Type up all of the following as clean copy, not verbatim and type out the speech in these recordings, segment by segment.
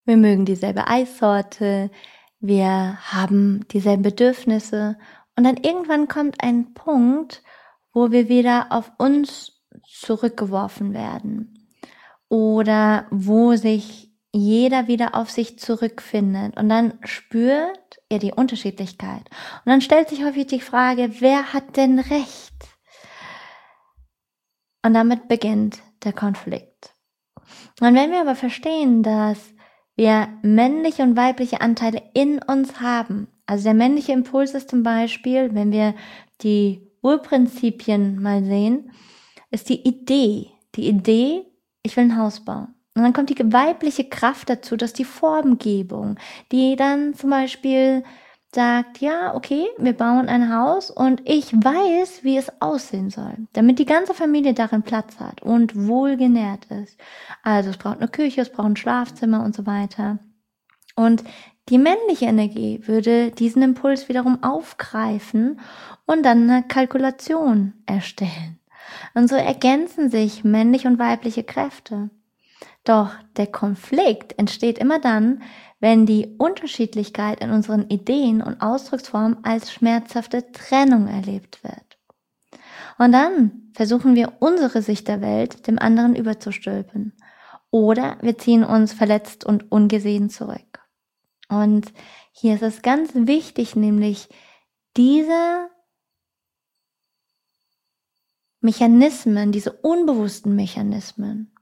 Wir mögen dieselbe Eissorte, wir haben dieselben Bedürfnisse und dann irgendwann kommt ein Punkt, wo wir wieder auf uns zurückgeworfen werden oder wo sich jeder wieder auf sich zurückfindet und dann spürt er die Unterschiedlichkeit. Und dann stellt sich häufig die Frage, wer hat denn recht? Und damit beginnt der Konflikt. Und wenn wir aber verstehen, dass wir männliche und weibliche Anteile in uns haben, also der männliche Impuls ist zum Beispiel, wenn wir die Urprinzipien mal sehen, ist die Idee, ich will ein Haus bauen. Und dann kommt die weibliche Kraft dazu, dass die Formgebung, die dann zum Beispiel sagt, ja, okay, wir bauen ein Haus und ich weiß, wie es aussehen soll, damit die ganze Familie darin Platz hat und wohlgenährt ist. Also es braucht eine Küche, es braucht ein Schlafzimmer und so weiter. Und die männliche Energie würde diesen Impuls wiederum aufgreifen und dann eine Kalkulation erstellen. Und so ergänzen sich männliche und weibliche Kräfte. Doch der Konflikt entsteht immer dann, wenn die Unterschiedlichkeit in unseren Ideen und Ausdrucksformen als schmerzhafte Trennung erlebt wird. Und dann versuchen wir unsere Sicht der Welt dem anderen überzustülpen. Oder wir ziehen uns verletzt und ungesehen zurück. Und hier ist es ganz wichtig, nämlich diese Mechanismen, diese unbewussten Mechanismen,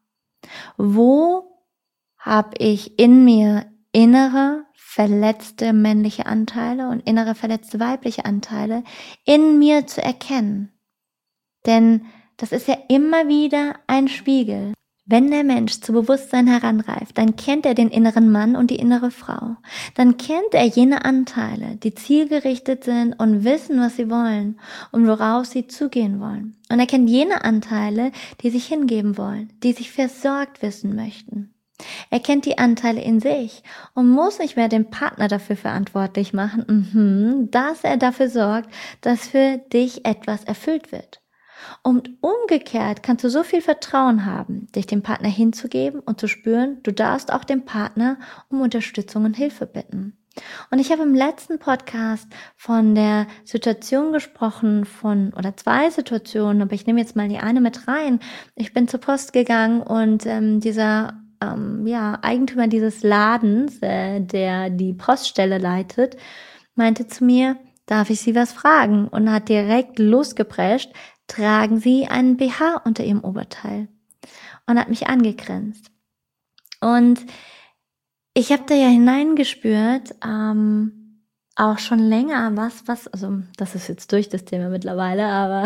wo habe ich in mir innere verletzte männliche Anteile und innere verletzte weibliche Anteile in mir zu erkennen. Denn das ist ja immer wieder ein Spiegel. Wenn der Mensch zu Bewusstsein heranreift, dann kennt er den inneren Mann und die innere Frau. Dann kennt er jene Anteile, die zielgerichtet sind und wissen, was sie wollen und worauf sie zugehen wollen. Und er kennt jene Anteile, die sich hingeben wollen, die sich versorgt wissen möchten. Er kennt die Anteile in sich und muss nicht mehr den Partner dafür verantwortlich machen, dass er dafür sorgt, dass für dich etwas erfüllt wird. Und umgekehrt kannst du so viel Vertrauen haben, dich dem Partner hinzugeben und zu spüren, du darfst auch den Partner um Unterstützung und Hilfe bitten. Und ich habe im letzten Podcast von der Situation gesprochen, oder 2 Situationen, aber ich nehme jetzt mal die eine mit rein. Ich bin zur Post gegangen und dieser Eigentümer dieses Ladens, der die Poststelle leitet, meinte zu mir, darf ich Sie was fragen? Und hat direkt losgeprescht, tragen Sie einen BH unter Ihrem Oberteil? Und hat mich angegrinst. Und ich habe da ja hineingespürt, auch schon länger, also das ist jetzt durch das Thema mittlerweile, aber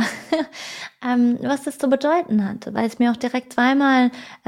was das zu bedeuten hatte, weil es mir auch direkt zweimal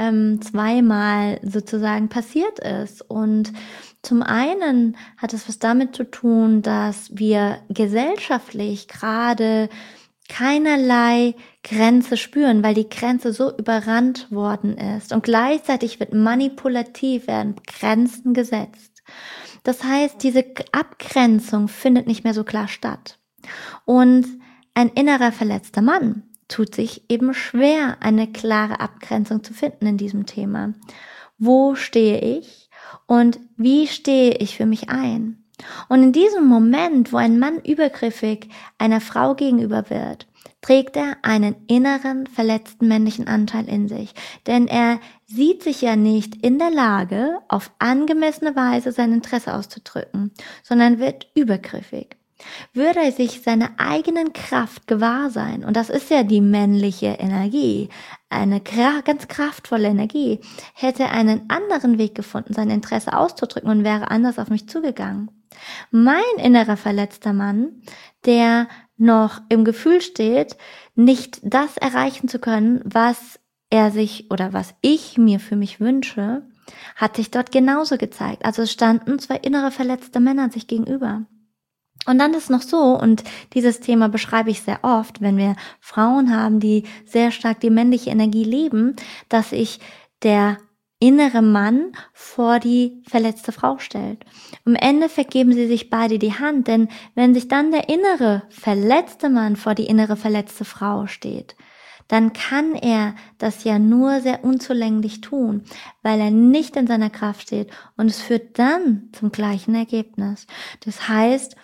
sozusagen passiert ist. Und zum einen hat es was damit zu tun, dass wir gesellschaftlich gerade keinerlei Grenze spüren, weil die Grenze so überrannt worden ist. Und gleichzeitig werden Grenzen gesetzt. Das heißt, diese Abgrenzung findet nicht mehr so klar statt. Und ein innerer verletzter Mann tut sich eben schwer, eine klare Abgrenzung zu finden in diesem Thema. Wo stehe ich und wie stehe ich für mich ein? Und in diesem Moment, wo ein Mann übergriffig einer Frau gegenüber wird, trägt er einen inneren, verletzten männlichen Anteil in sich. Denn er sieht sich ja nicht in der Lage, auf angemessene Weise sein Interesse auszudrücken, sondern wird übergriffig. Würde er sich seiner eigenen Kraft gewahr sein, und das ist ja die männliche Energie, eine ganz kraftvolle Energie, hätte er einen anderen Weg gefunden, sein Interesse auszudrücken und wäre anders auf mich zugegangen. Mein innerer verletzter Mann, der noch im Gefühl steht, nicht das erreichen zu können, was er sich oder was ich mir für mich wünsche, hat sich dort genauso gezeigt. Also es standen 2 innere verletzte Männer sich gegenüber. Und dann ist noch so, und dieses Thema beschreibe ich sehr oft, wenn wir Frauen haben, die sehr stark die männliche Energie leben, dass sich der innere Mann vor die verletzte Frau stellt. Im Endeffekt geben sie sich beide die Hand, denn wenn sich dann der innere verletzte Mann vor die innere verletzte Frau steht, dann kann er das ja nur sehr unzulänglich tun, weil er nicht in seiner Kraft steht, und es führt dann zum gleichen Ergebnis. Das heißt,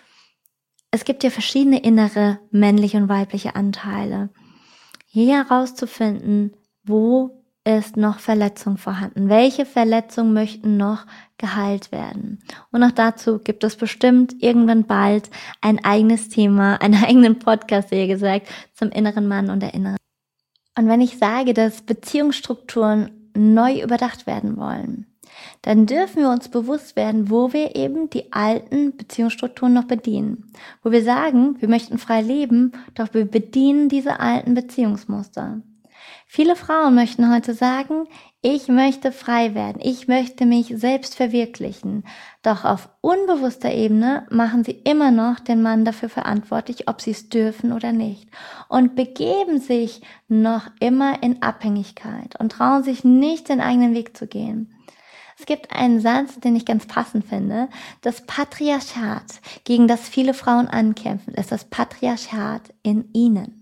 es gibt ja verschiedene innere männliche und weibliche Anteile. Hier herauszufinden, wo ist noch Verletzung vorhanden? Welche Verletzungen möchten noch geheilt werden? Und auch dazu gibt es bestimmt irgendwann bald ein eigenes Thema, einen eigenen Podcast, wie gesagt, zum inneren Mann und der inneren. Und wenn ich sage, dass Beziehungsstrukturen neu überdacht werden wollen, dann dürfen wir uns bewusst werden, wo wir eben die alten Beziehungsstrukturen noch bedienen. Wo wir sagen, wir möchten frei leben, doch wir bedienen diese alten Beziehungsmuster. Viele Frauen möchten heute sagen, ich möchte frei werden, ich möchte mich selbst verwirklichen. Doch auf unbewusster Ebene machen sie immer noch den Mann dafür verantwortlich, ob sie es dürfen oder nicht. Und begeben sich noch immer in Abhängigkeit und trauen sich nicht, den eigenen Weg zu gehen. Es gibt einen Satz, den ich ganz passend finde. Das Patriarchat, gegen das viele Frauen ankämpfen, ist das Patriarchat in ihnen.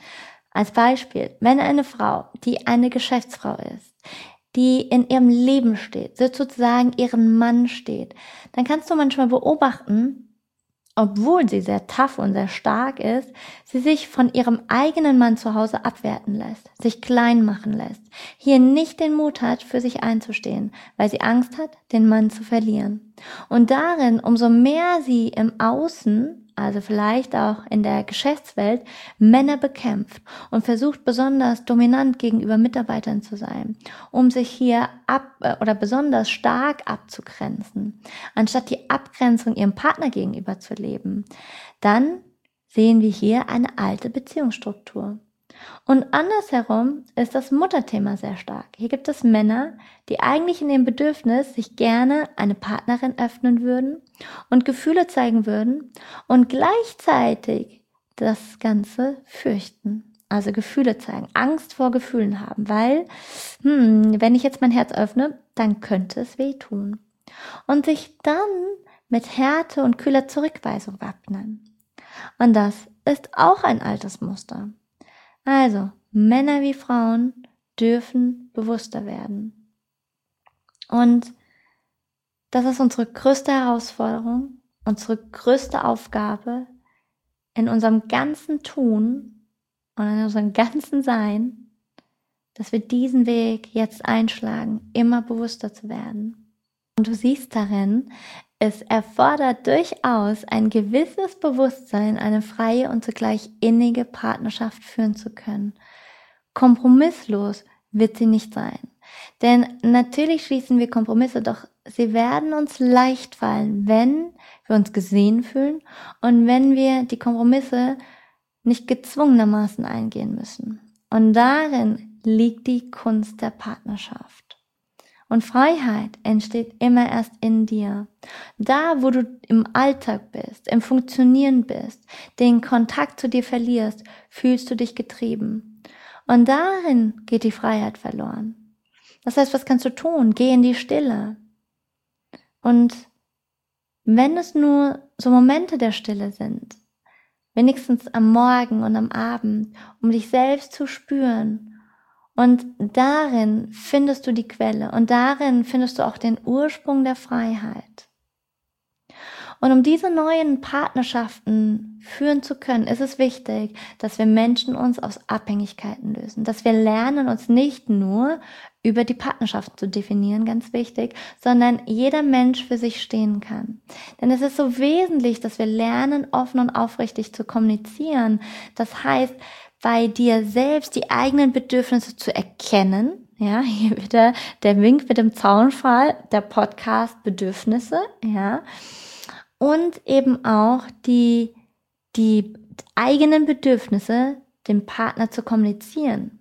Als Beispiel, wenn eine Frau, die eine Geschäftsfrau ist, die in ihrem Leben steht, sozusagen ihren Mann steht, dann kannst du manchmal beobachten, obwohl sie sehr tough und sehr stark ist, sie sich von ihrem eigenen Mann zu Hause abwerten lässt, sich klein machen lässt, hier nicht den Mut hat, für sich einzustehen, weil sie Angst hat, den Mann zu verlieren. Und darin, umso mehr sie im Außen, also vielleicht auch in der Geschäftswelt, Männer bekämpft und versucht besonders dominant gegenüber Mitarbeitern zu sein, um sich hier besonders stark abzugrenzen, anstatt die Abgrenzung ihrem Partner gegenüber zu leben, dann sehen wir hier eine alte Beziehungsstruktur. Und andersherum ist das Mutterthema sehr stark. Hier gibt es Männer, die eigentlich in dem Bedürfnis sich gerne eine Partnerin öffnen würden und Gefühle zeigen würden und gleichzeitig das Ganze fürchten. Also Gefühle zeigen, Angst vor Gefühlen haben, weil, wenn ich jetzt mein Herz öffne, dann könnte es wehtun. Und sich dann mit Härte und kühler Zurückweisung wappnen. Und das ist auch ein altes Muster. Also, Männer wie Frauen dürfen bewusster werden. Und das ist unsere größte Herausforderung, unsere größte Aufgabe in unserem ganzen Tun und in unserem ganzen Sein, dass wir diesen Weg jetzt einschlagen, immer bewusster zu werden. Und du siehst darin, es erfordert durchaus ein gewisses Bewusstsein, eine freie und zugleich innige Partnerschaft führen zu können. Kompromisslos wird sie nicht sein. Denn natürlich schließen wir Kompromisse, doch sie werden uns leicht fallen, wenn wir uns gesehen fühlen und wenn wir die Kompromisse nicht gezwungenermaßen eingehen müssen. Und darin liegt die Kunst der Partnerschaft. Und Freiheit entsteht immer erst in dir. Da, wo du im Alltag bist, im Funktionieren bist, den Kontakt zu dir verlierst, fühlst du dich getrieben. Und darin geht die Freiheit verloren. Das heißt, was kannst du tun? Geh in die Stille. Und wenn es nur so Momente der Stille sind, wenigstens am Morgen und am Abend, um dich selbst zu spüren, und darin findest du die Quelle und darin findest du auch den Ursprung der Freiheit. Und um diese neuen Partnerschaften führen zu können, ist es wichtig, dass wir Menschen uns aus Abhängigkeiten lösen, dass wir lernen, uns nicht nur über die Partnerschaft zu definieren, ganz wichtig, sondern jeder Mensch für sich stehen kann. Denn es ist so wesentlich, dass wir lernen, offen und aufrichtig zu kommunizieren. Das heißt, bei dir selbst die eigenen Bedürfnisse zu erkennen. Ja, hier wieder der Wink mit dem Zaunpfahl, der Podcast Bedürfnisse, ja. Und eben auch die eigenen Bedürfnisse dem Partner zu kommunizieren.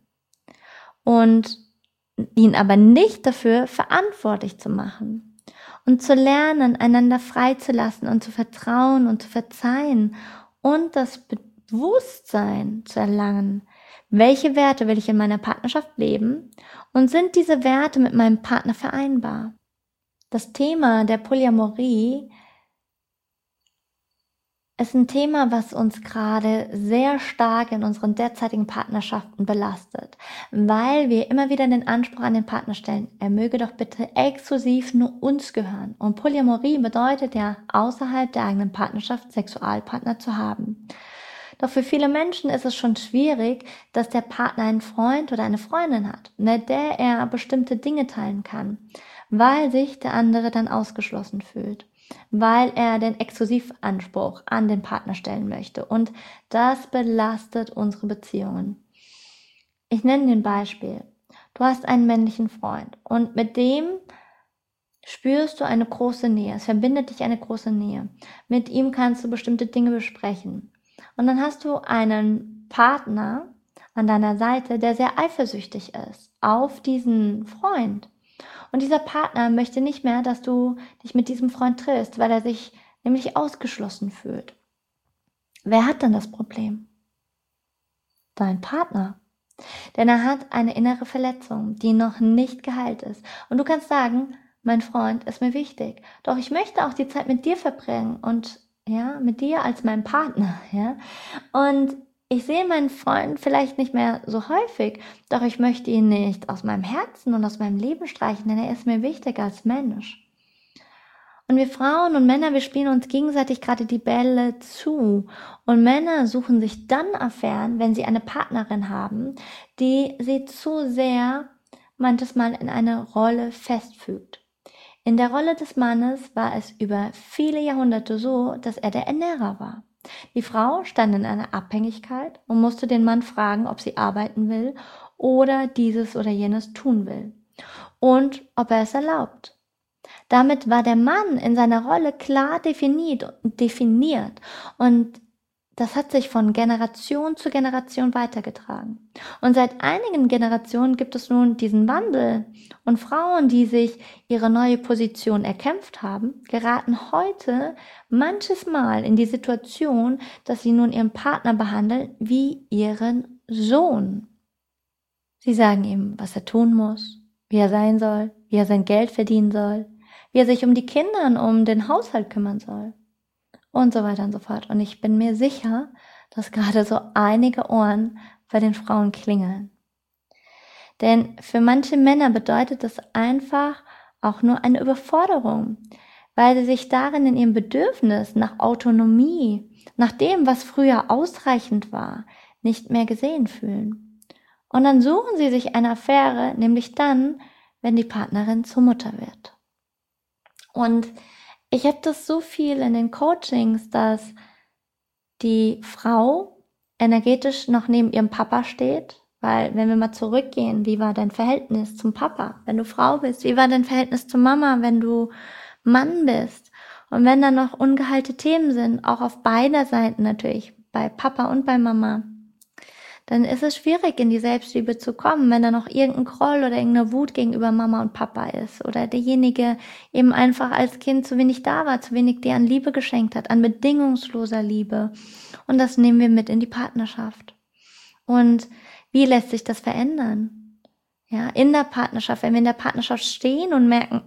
Und ihn aber nicht dafür verantwortlich zu machen. Und zu lernen, einander freizulassen und zu vertrauen und zu verzeihen und das Bewusstsein zu erlangen, welche Werte will ich in meiner Partnerschaft leben und sind diese Werte mit meinem Partner vereinbar. Das Thema der Polyamorie ist ein Thema, was uns gerade sehr stark in unseren derzeitigen Partnerschaften belastet, weil wir immer wieder den Anspruch an den Partner stellen, er möge doch bitte exklusiv nur uns gehören. Und Polyamorie bedeutet ja, außerhalb der eigenen Partnerschaft Sexualpartner zu haben. Doch für viele Menschen ist es schon schwierig, dass der Partner einen Freund oder eine Freundin hat, mit der er bestimmte Dinge teilen kann, weil sich der andere dann ausgeschlossen fühlt, weil er den Exklusivanspruch an den Partner stellen möchte. Und das belastet unsere Beziehungen. Ich nenne dir ein Beispiel. Du hast einen männlichen Freund und mit dem spürst du eine große Nähe. Es verbindet dich eine große Nähe. Mit ihm kannst du bestimmte Dinge besprechen. Und dann hast du einen Partner an deiner Seite, der sehr eifersüchtig ist auf diesen Freund. Und dieser Partner möchte nicht mehr, dass du dich mit diesem Freund triffst, weil er sich nämlich ausgeschlossen fühlt. Wer hat dann das Problem? Dein Partner. Denn er hat eine innere Verletzung, die noch nicht geheilt ist. Und du kannst sagen, mein Freund ist mir wichtig, doch ich möchte auch die Zeit mit dir verbringen und ja, mit dir als meinem Partner, ja. Und ich sehe meinen Freund vielleicht nicht mehr so häufig, doch ich möchte ihn nicht aus meinem Herzen und aus meinem Leben streichen, denn er ist mir wichtig als Mensch. Und wir Frauen und Männer, wir spielen uns gegenseitig gerade die Bälle zu. Und Männer suchen sich dann Affären, wenn sie eine Partnerin haben, die sie zu sehr manches Mal in eine Rolle festfügt. In der Rolle des Mannes war es über viele Jahrhunderte so, dass er der Ernährer war. Die Frau stand in einer Abhängigkeit und musste den Mann fragen, ob sie arbeiten will oder dieses oder jenes tun will und ob er es erlaubt. Damit war der Mann in seiner Rolle klar definiert und das hat sich von Generation zu Generation weitergetragen. Und seit einigen Generationen gibt es nun diesen Wandel und Frauen, die sich ihre neue Position erkämpft haben, geraten heute manches Mal in die Situation, dass sie nun ihren Partner behandeln wie ihren Sohn. Sie sagen ihm, was er tun muss, wie er sein soll, wie er sein Geld verdienen soll, wie er sich um die Kinder und um den Haushalt kümmern soll und so weiter und so fort. Und ich bin mir sicher, dass gerade so einige Ohren bei den Frauen klingeln. Denn für manche Männer bedeutet das einfach auch nur eine Überforderung, weil sie sich darin in ihrem Bedürfnis nach Autonomie, nach dem, was früher ausreichend war, nicht mehr gesehen fühlen. Und dann suchen sie sich eine Affäre, nämlich dann, wenn die Partnerin zur Mutter wird. Und ich habe das so viel in den Coachings, dass die Frau energetisch noch neben ihrem Papa steht, weil wenn wir mal zurückgehen, wie war dein Verhältnis zum Papa, wenn du Frau bist? Wie war dein Verhältnis zur Mama, wenn du Mann bist? Und wenn da noch ungeheilte Themen sind, auch auf beider Seiten natürlich, bei Papa und bei Mama, dann ist es schwierig, in die Selbstliebe zu kommen, wenn da noch irgendein Groll oder irgendeine Wut gegenüber Mama und Papa ist oder derjenige eben einfach als Kind zu wenig da war, zu wenig dir an Liebe geschenkt hat, an bedingungsloser Liebe. Und das nehmen wir mit in die Partnerschaft. Und wie lässt sich das verändern? Ja, in der Partnerschaft, wenn wir in der Partnerschaft stehen und merken,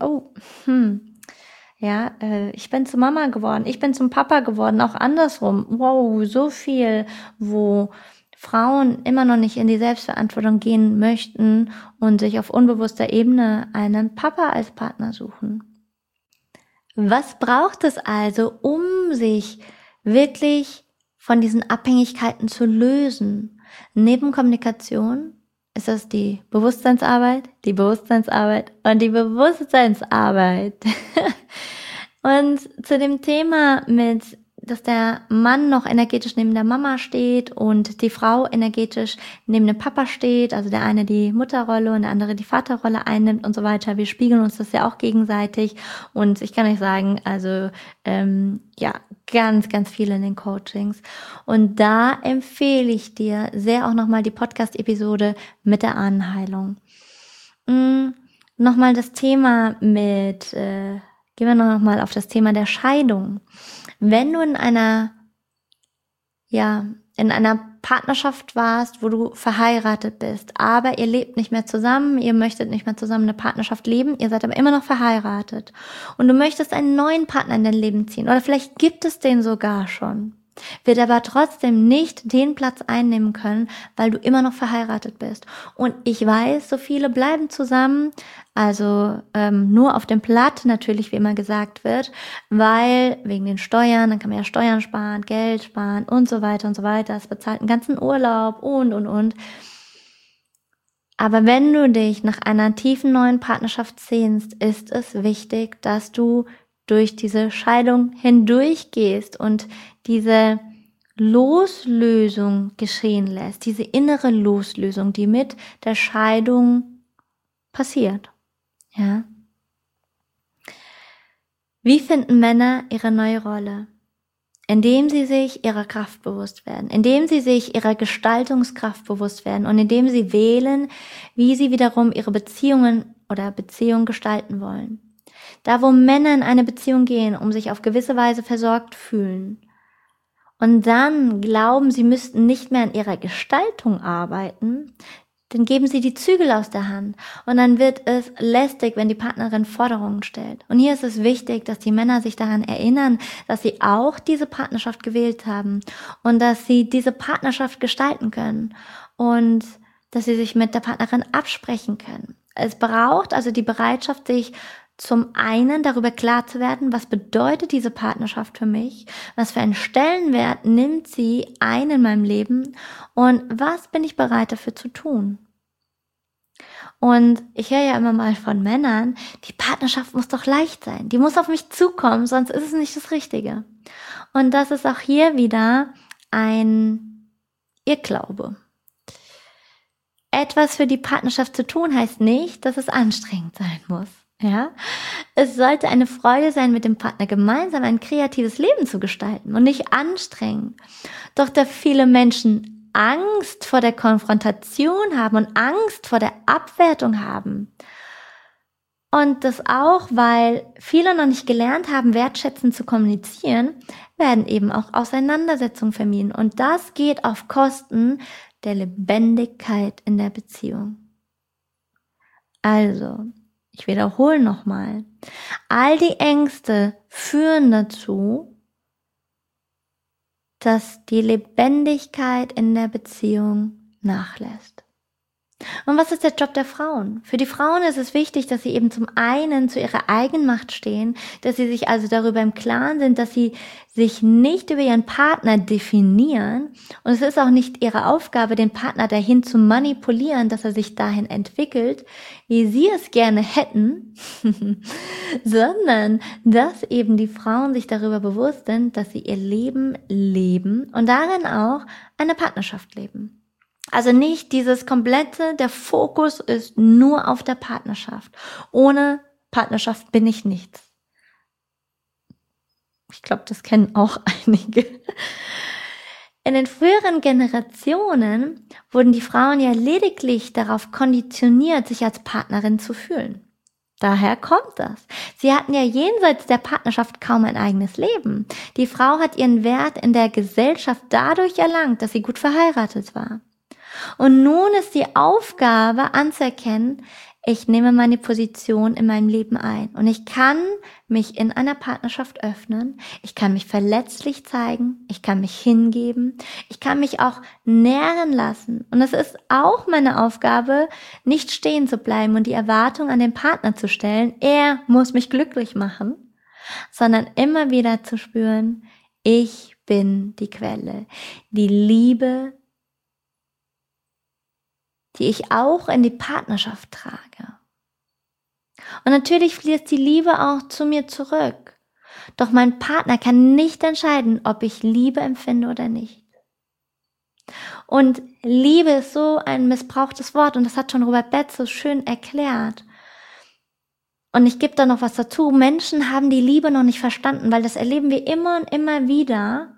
ich bin zur Mama geworden, ich bin zum Papa geworden, auch andersrum. Wow, so viel, wo Frauen immer noch nicht in die Selbstverantwortung gehen möchten und sich auf unbewusster Ebene einen Papa als Partner suchen. Was braucht es also, um sich wirklich von diesen Abhängigkeiten zu lösen? Neben Kommunikation ist das die Bewusstseinsarbeit und die Bewusstseinsarbeit. Und zu dem Thema mit, dass der Mann noch energetisch neben der Mama steht und die Frau energetisch neben dem Papa steht, also der eine die Mutterrolle und der andere die Vaterrolle einnimmt und so weiter. Wir spiegeln uns das ja auch gegenseitig und ich kann euch sagen, also ganz, ganz viel in den Coachings. Und da empfehle ich dir sehr auch nochmal die Podcast-Episode mit der Ahnenheilung. Nochmal das Thema mit, gehen wir nochmal auf das Thema der Scheidung. Wenn du in einer in einer Partnerschaft warst, wo du verheiratet bist, aber ihr lebt nicht mehr zusammen, ihr möchtet nicht mehr zusammen eine Partnerschaft leben, ihr seid aber immer noch verheiratet und du möchtest einen neuen Partner in dein Leben ziehen oder vielleicht gibt es den sogar schon, wird aber trotzdem nicht den Platz einnehmen können, weil du immer noch verheiratet bist. Und ich weiß, so viele bleiben zusammen, also nur auf dem Blatt natürlich, wie immer gesagt wird, weil wegen den Steuern, dann kann man ja Steuern sparen, Geld sparen und so weiter und so weiter. Es bezahlt einen ganzen Urlaub und. Aber wenn du dich nach einer tiefen neuen Partnerschaft sehnst, ist es wichtig, dass du durch diese Scheidung hindurchgehst und diese Loslösung geschehen lässt, diese innere Loslösung, die mit der Scheidung passiert. Ja. Wie finden Männer ihre neue Rolle? Indem sie sich ihrer Kraft bewusst werden, indem sie sich ihrer Gestaltungskraft bewusst werden und indem sie wählen, wie sie wiederum ihre Beziehungen oder Beziehung gestalten wollen. Da, wo Männer in eine Beziehung gehen, um sich auf gewisse Weise versorgt fühlen und dann glauben, sie müssten nicht mehr an ihrer Gestaltung arbeiten, dann geben sie die Zügel aus der Hand und dann wird es lästig, wenn die Partnerin Forderungen stellt. Und hier ist es wichtig, dass die Männer sich daran erinnern, dass sie auch diese Partnerschaft gewählt haben und dass sie diese Partnerschaft gestalten können und dass sie sich mit der Partnerin absprechen können. Es braucht also die Bereitschaft, sich zum einen darüber klar zu werden, was bedeutet diese Partnerschaft für mich, was für einen Stellenwert nimmt sie ein in meinem Leben und was bin ich bereit dafür zu tun. Und ich höre ja immer mal von Männern, die Partnerschaft muss doch leicht sein, die muss auf mich zukommen, sonst ist es nicht das Richtige. Und das ist auch hier wieder ein Irrglaube. Etwas für die Partnerschaft zu tun heißt nicht, dass es anstrengend sein muss. Ja, es sollte eine Freude sein, mit dem Partner gemeinsam ein kreatives Leben zu gestalten und nicht anstrengend. Doch da viele Menschen Angst vor der Konfrontation haben und Angst vor der Abwertung haben und das auch, weil viele noch nicht gelernt haben, wertschätzend zu kommunizieren, werden eben auch Auseinandersetzungen vermieden und das geht auf Kosten der Lebendigkeit in der Beziehung. Also, ich wiederhole nochmal. All die Ängste führen dazu, dass die Lebendigkeit in der Beziehung nachlässt. Und was ist der Job der Frauen? Für die Frauen ist es wichtig, dass sie eben zum einen zu ihrer Eigenmacht stehen, dass sie sich also darüber im Klaren sind, dass sie sich nicht über ihren Partner definieren. Und es ist auch nicht ihre Aufgabe, den Partner dahin zu manipulieren, dass er sich dahin entwickelt, wie sie es gerne hätten, sondern dass eben die Frauen sich darüber bewusst sind, dass sie ihr Leben leben und darin auch eine Partnerschaft leben. Also nicht dieses komplette, der Fokus ist nur auf der Partnerschaft. Ohne Partnerschaft bin ich nichts. Ich glaube, das kennen auch einige. In den früheren Generationen wurden die Frauen ja lediglich darauf konditioniert, sich als Partnerin zu fühlen. Daher kommt das. Sie hatten ja jenseits der Partnerschaft kaum ein eigenes Leben. Die Frau hat ihren Wert in der Gesellschaft dadurch erlangt, dass sie gut verheiratet war. Und nun ist die Aufgabe anzuerkennen, ich nehme meine Position in meinem Leben ein und ich kann mich in einer Partnerschaft öffnen, ich kann mich verletzlich zeigen, ich kann mich hingeben, ich kann mich auch nähren lassen. Und es ist auch meine Aufgabe, nicht stehen zu bleiben und die Erwartung an den Partner zu stellen, er muss mich glücklich machen, sondern immer wieder zu spüren, ich bin die Quelle, die Liebe, die ich auch in die Partnerschaft trage. Und natürlich fließt die Liebe auch zu mir zurück. Doch mein Partner kann nicht entscheiden, ob ich Liebe empfinde oder nicht. Und Liebe ist so ein missbrauchtes Wort und das hat schon Robert Betz so schön erklärt. Und ich gebe da noch was dazu. Menschen haben die Liebe noch nicht verstanden, weil das erleben wir immer und immer wieder.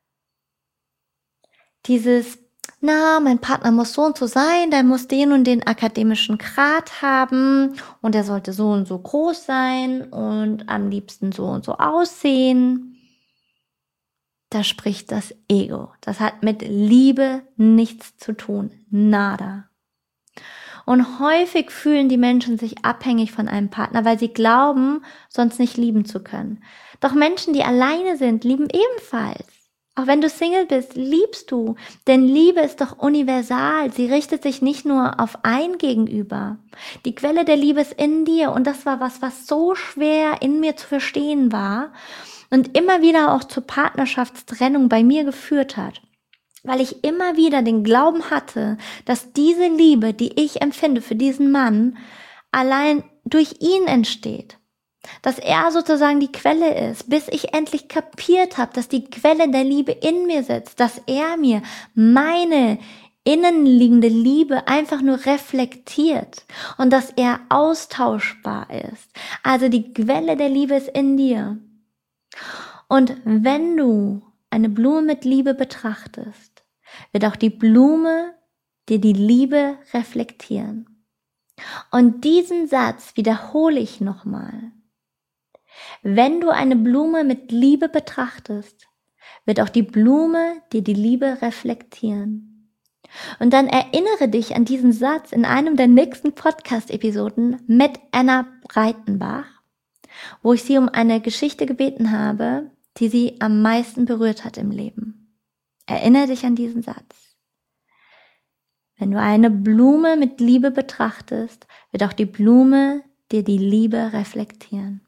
Mein Partner muss so und so sein, der muss den und den akademischen Grad haben und der sollte so und so groß sein und am liebsten so und so aussehen. da spricht das Ego. Das hat mit Liebe nichts zu tun. Nada. Und häufig fühlen die Menschen sich abhängig von einem Partner, weil sie glauben, sonst nicht lieben zu können. Doch Menschen, die alleine sind, lieben ebenfalls. Auch wenn du Single bist, liebst du. Denn Liebe ist doch universal. Sie richtet sich nicht nur auf ein Gegenüber. Die Quelle der Liebe ist in dir. Und das war was so schwer in mir zu verstehen war und immer wieder auch zur Partnerschaftstrennung bei mir geführt hat. Weil ich immer wieder den Glauben hatte, dass diese Liebe, die ich empfinde für diesen Mann, allein durch ihn entsteht. Dass er sozusagen die Quelle ist, bis ich endlich kapiert habe, dass die Quelle der Liebe in mir sitzt, dass er mir meine innenliegende Liebe einfach nur reflektiert und dass er austauschbar ist. Also die Quelle der Liebe ist in dir. Und wenn du eine Blume mit Liebe betrachtest, wird auch die Blume dir die Liebe reflektieren. Und diesen Satz wiederhole ich nochmal. Wenn du eine Blume mit Liebe betrachtest, wird auch die Blume dir die Liebe reflektieren. Und dann erinnere dich an diesen Satz in einem der nächsten Podcast-Episoden mit Anna Breitenbach, wo ich sie um eine Geschichte gebeten habe, die sie am meisten berührt hat im Leben. Erinnere dich an diesen Satz. Wenn du eine Blume mit Liebe betrachtest, wird auch die Blume dir die Liebe reflektieren.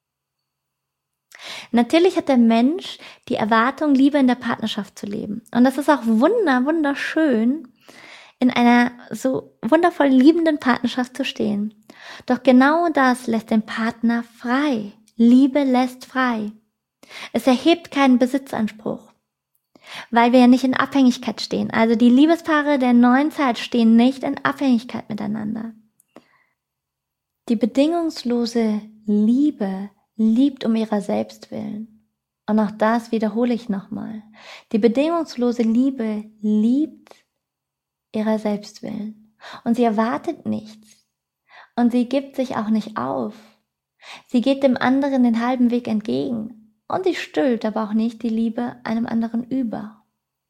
Natürlich hat der Mensch die Erwartung, Liebe in der Partnerschaft zu leben. Und das ist auch wunderschön, in einer so wundervoll liebenden Partnerschaft zu stehen. Doch genau das lässt den Partner frei. Liebe lässt frei. Es erhebt keinen Besitzanspruch, weil wir ja nicht in Abhängigkeit stehen. Also die Liebespaare der neuen Zeit stehen nicht in Abhängigkeit miteinander. Die bedingungslose Liebe liebt um ihrer selbst willen. Und auch das wiederhole ich nochmal. Die bedingungslose Liebe liebt ihrer selbst willen. Und sie erwartet nichts. Und sie gibt sich auch nicht auf. Sie geht dem anderen den halben Weg entgegen. Und sie stülpt aber auch nicht die Liebe einem anderen über.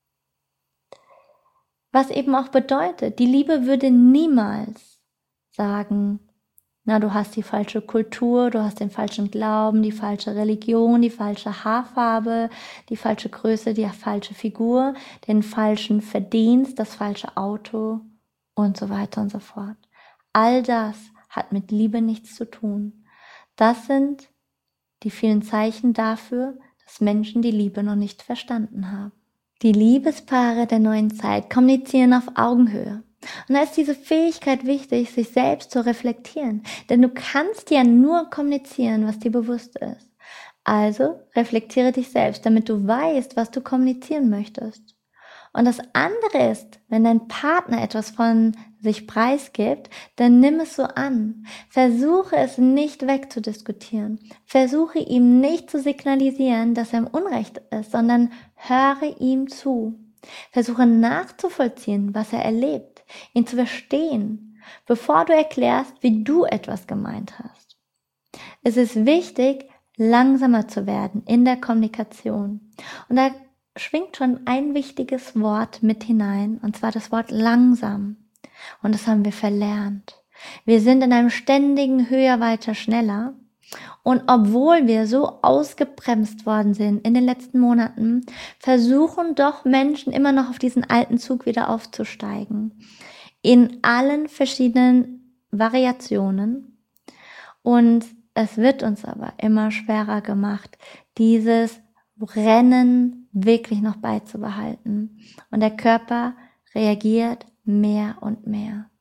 Was eben auch bedeutet, die Liebe würde niemals sagen, na, du hast die falsche Kultur, du hast den falschen Glauben, die falsche Religion, die falsche Haarfarbe, die falsche Größe, die falsche Figur, den falschen Verdienst, das falsche Auto und so weiter und so fort. All das hat mit Liebe nichts zu tun. Das sind die vielen Zeichen dafür, dass Menschen die Liebe noch nicht verstanden haben. Die Liebespaare der neuen Zeit kommunizieren auf Augenhöhe. Und da ist diese Fähigkeit wichtig, sich selbst zu reflektieren. Denn du kannst ja nur kommunizieren, was dir bewusst ist. Also reflektiere dich selbst, damit du weißt, was du kommunizieren möchtest. Und das andere ist, wenn dein Partner etwas von sich preisgibt, dann nimm es so an. Versuche es nicht wegzudiskutieren. Versuche ihm nicht zu signalisieren, dass er im Unrecht ist, sondern höre ihm zu. Versuche nachzuvollziehen, was er erlebt, ihn zu verstehen, bevor du erklärst, wie du etwas gemeint hast. Es ist wichtig, langsamer zu werden in der Kommunikation. Und da schwingt schon ein wichtiges Wort mit hinein, und zwar das Wort langsam. Und das haben wir verlernt. Wir sind in einem ständigen Höher, weiter, schneller. Und obwohl wir so ausgebremst worden sind in den letzten Monaten, versuchen doch Menschen immer noch auf diesen alten Zug wieder aufzusteigen. In allen verschiedenen Variationen. Und es wird uns aber immer schwerer gemacht, dieses Rennen wirklich noch beizubehalten. Und der Körper reagiert mehr und mehr.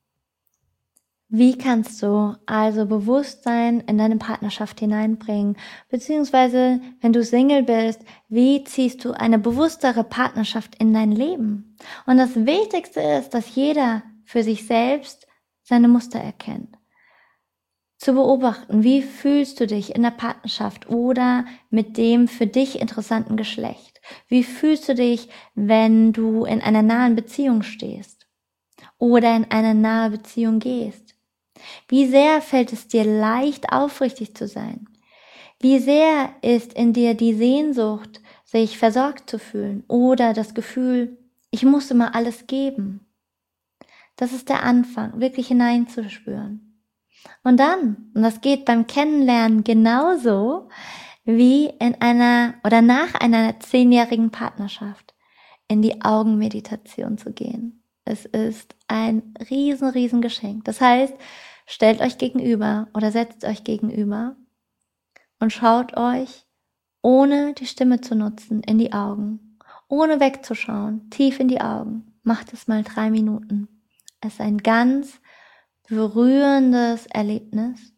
Wie kannst du also Bewusstsein in deine Partnerschaft hineinbringen? Beziehungsweise, wenn du Single bist, wie ziehst du eine bewusstere Partnerschaft in dein Leben? Und das Wichtigste ist, dass jeder für sich selbst seine Muster erkennt. Zu beobachten, wie fühlst du dich in der Partnerschaft oder mit dem für dich interessanten Geschlecht? Wie fühlst du dich, wenn du in einer nahen Beziehung stehst oder in eine nahe Beziehung gehst? Wie sehr fällt es dir leicht, aufrichtig zu sein? Wie sehr ist in dir die Sehnsucht, sich versorgt zu fühlen oder das Gefühl, ich muss immer alles geben. Das ist der Anfang, wirklich hineinzuspüren. Und dann, und das geht beim Kennenlernen genauso wie in einer oder nach einer 10-jährigen Partnerschaft, in die Augenmeditation zu gehen. Es ist ein riesen Geschenk. Das heißt, stellt euch gegenüber oder setzt euch gegenüber und schaut euch, ohne die Stimme zu nutzen, in die Augen, ohne wegzuschauen, tief in die Augen. Macht es mal 3 Minuten. Es ist ein ganz berührendes Erlebnis.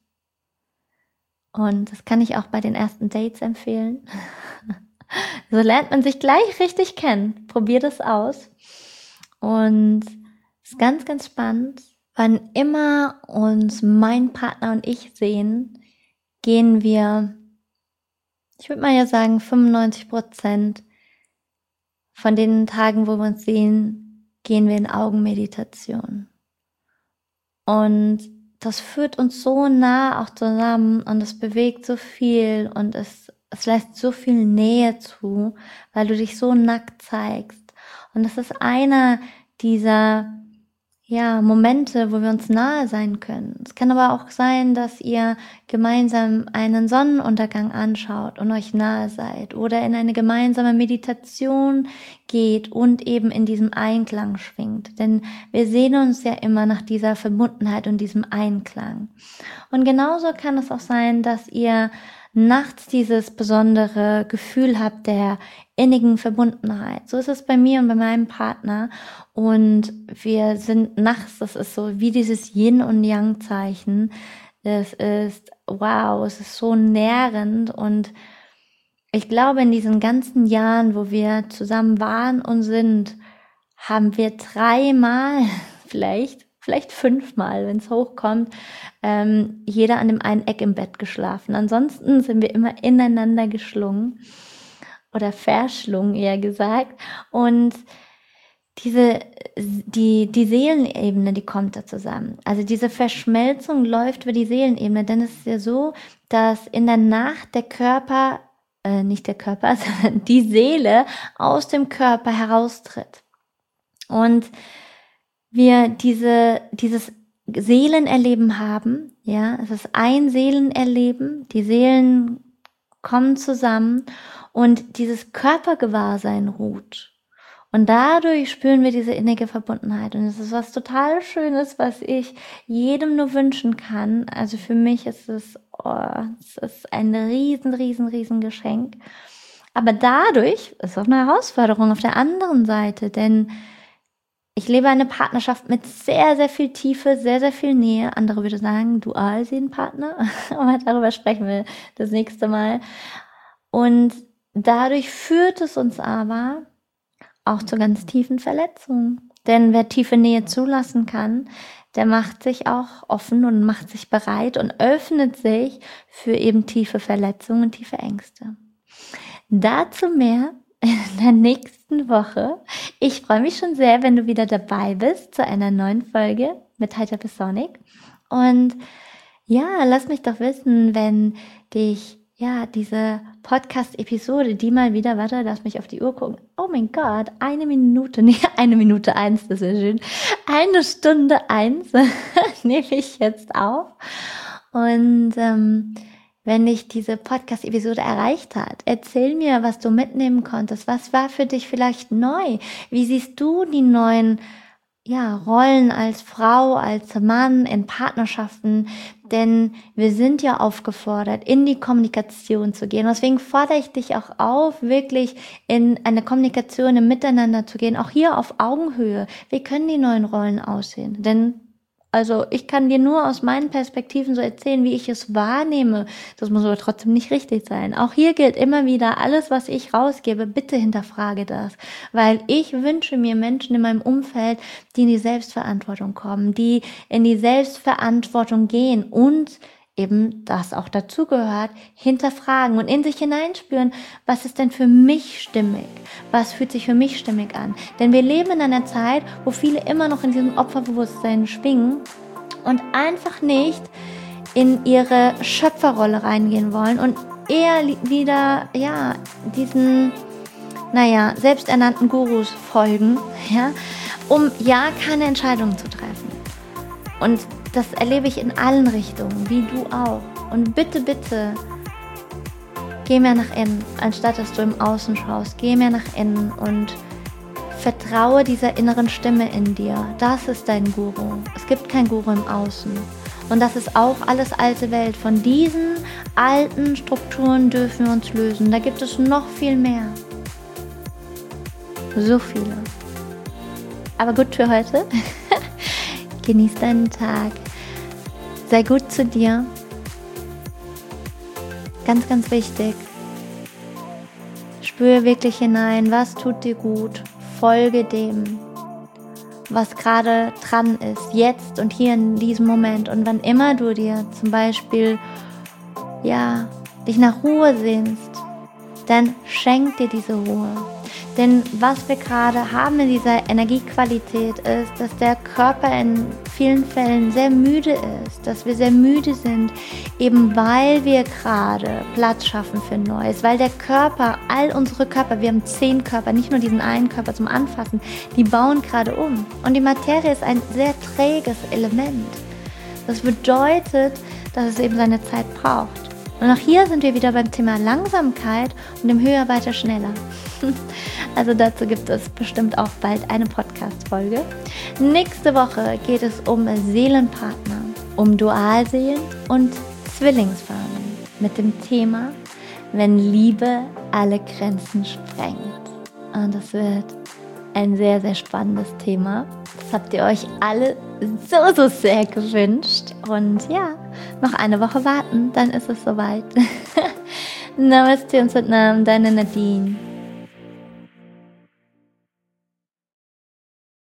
Und das kann ich auch bei den ersten Dates empfehlen. So lernt man sich gleich richtig kennen. Probiert es aus. Und es ist ganz spannend. Wann immer uns mein Partner und ich sehen, gehen wir, ich würde mal ja sagen, 95% von den Tagen, wo wir uns sehen, gehen wir in Augenmeditation. Und das führt uns so nah auch zusammen und es bewegt so viel und es lässt so viel Nähe zu, weil du dich so nackt zeigst. Und das ist einer dieser Momente, wo wir uns nahe sein können. Es kann aber auch sein, dass ihr gemeinsam einen Sonnenuntergang anschaut und euch nahe seid oder in eine gemeinsame Meditation geht und eben in diesem Einklang schwingt. Denn wir sehnen uns ja immer nach dieser Verbundenheit und diesem Einklang. Und genauso kann es auch sein, dass ihr nachts dieses besondere Gefühl habt der innigen Verbundenheit. So ist es bei mir und bei meinem Partner. Und wir sind nachts, das ist so wie dieses Yin- und Yang-Zeichen. Es ist, wow, es ist so nährend. Und ich glaube, in diesen ganzen Jahren, wo wir zusammen waren und sind, haben wir 3-mal vielleicht 5-mal, wenn es hochkommt, jeder an dem einen Eck im Bett geschlafen. Ansonsten sind wir immer ineinander geschlungen oder verschlungen, eher gesagt. Und die Seelenebene, die kommt da zusammen. Also diese Verschmelzung läuft über die Seelenebene, denn es ist ja so, dass in der Nacht der Körper, nicht der Körper, sondern die Seele aus dem Körper heraustritt. Und wir dieses Seelenerleben haben, ja, es ist ein Seelenerleben, die Seelen kommen zusammen und dieses Körpergewahrsein ruht. Und dadurch spüren wir diese innige Verbundenheit. Und es ist was total Schönes, was ich jedem nur wünschen kann. Also für mich ist es ist ein riesen Geschenk. Aber dadurch ist auch eine Herausforderung auf der anderen Seite, denn ich lebe eine Partnerschaft mit sehr viel Tiefe, sehr viel Nähe. Andere würde sagen, Dualseelenpartner. Aber darüber sprechen wir das nächste Mal. Und dadurch führt es uns aber auch zu ganz tiefen Verletzungen. Denn wer tiefe Nähe zulassen kann, der macht sich auch offen und macht sich bereit und öffnet sich für eben tiefe Verletzungen und tiefe Ängste. Dazu mehr in der nächsten Woche. Ich freue mich schon sehr, wenn du wieder dabei bist zu einer neuen Folge mit Hypersonic. Und ja, lass mich doch wissen, wenn dich diese Podcast-Episode, die mal wieder, warte, lass mich auf die Uhr gucken. Oh mein Gott, 1 Minute, nee, 1 Minute 1, das ist schön. 1 Stunde 1 nehme ich jetzt auf. Und wenn dich diese Podcast-Episode erreicht hat, erzähl mir, was du mitnehmen konntest. Was war für dich vielleicht neu? Wie siehst du die neuen Rollen als Frau, als Mann in Partnerschaften? Denn wir sind ja aufgefordert, in die Kommunikation zu gehen. Und deswegen fordere ich dich auch auf, wirklich in eine Kommunikation, im Miteinander zu gehen. Auch hier auf Augenhöhe. Wie können die neuen Rollen aussehen? Denn also ich kann dir nur aus meinen Perspektiven so erzählen, wie ich es wahrnehme. Das muss aber trotzdem nicht richtig sein. Auch hier gilt immer wieder, alles, was ich rausgebe, bitte hinterfrage das. Weil ich wünsche mir Menschen in meinem Umfeld, die in die Selbstverantwortung kommen, die in die Selbstverantwortung gehen und eben das auch dazu gehört, hinterfragen und in sich hineinspüren, was ist denn für mich stimmig? Was fühlt sich für mich stimmig an? Denn wir leben in einer Zeit, wo viele immer noch in diesem Opferbewusstsein schwingen und einfach nicht in ihre Schöpferrolle reingehen wollen und eher wieder, diesen selbsternannten Gurus folgen, ja, um ja keine Entscheidungen zu treffen. Und das erlebe ich in allen Richtungen, wie du auch. Und bitte, bitte, geh mehr nach innen, anstatt dass du im Außen schaust. Geh mehr nach innen und vertraue dieser inneren Stimme in dir. Das ist dein Guru. Es gibt kein Guru im Außen. Und das ist auch alles alte Welt. Von diesen alten Strukturen dürfen wir uns lösen. Da gibt es noch viel mehr. So viele. Aber gut für heute. Genieß deinen Tag. Sei gut zu dir. Ganz, ganz wichtig. Spüre wirklich hinein, was tut dir gut. Folge dem, was gerade dran ist, jetzt und hier in diesem Moment. Und wann immer du dir zum Beispiel, dich nach Ruhe sehnst, dann schenk dir diese Ruhe. Denn was wir gerade haben in dieser Energiequalität ist, dass der Körper in vielen Fällen sehr müde ist, dass wir sehr müde sind, eben weil wir gerade Platz schaffen für Neues, weil der Körper, all unsere Körper, wir haben 10 Körper, nicht nur diesen einen Körper zum Anfassen, die bauen gerade um. Und die Materie ist ein sehr träges Element. Das bedeutet, dass es eben seine Zeit braucht. Und auch hier sind wir wieder beim Thema Langsamkeit und dem Höher, Weiter, Schneller. Also dazu gibt es bestimmt auch bald eine Podcast-Folge. Nächste Woche geht es um Seelenpartner, um Dualseelen und Zwillingsfarben mit dem Thema, wenn Liebe alle Grenzen sprengt. Und das wird ein sehr, sehr spannendes Thema. Das habt ihr euch alle so, so sehr gewünscht. Und noch eine Woche warten, dann ist es soweit. Namaste und Satnam, deine Nadine.